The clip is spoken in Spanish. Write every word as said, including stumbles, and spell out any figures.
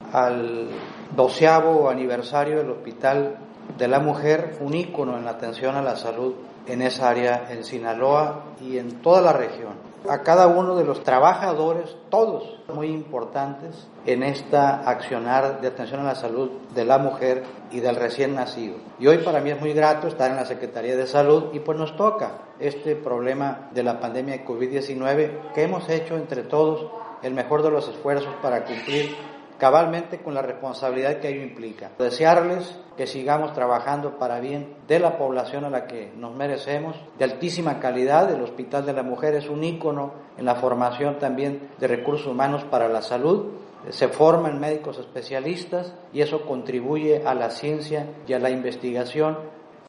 al doceavo aniversario del Hospital de la Mujer, un ícono en la atención a la salud en esa área, en Sinaloa y en toda la región. A cada uno de los trabajadores, todos muy importantes en esta accionar de atención a la salud de la mujer y del recién nacido. Y hoy para mí es muy grato estar en la Secretaría de Salud y pues nos toca este problema de la pandemia de covid diecinueve que hemos hecho entre todos el mejor de los esfuerzos para cumplir cabalmente con la responsabilidad que ello implica. Desearles que sigamos trabajando para bien de la población a la que nos merecemos, de altísima calidad. El Hospital de la Mujer es un ícono en la formación también de recursos humanos para la salud. Se forman médicos especialistas y eso contribuye a la ciencia y a la investigación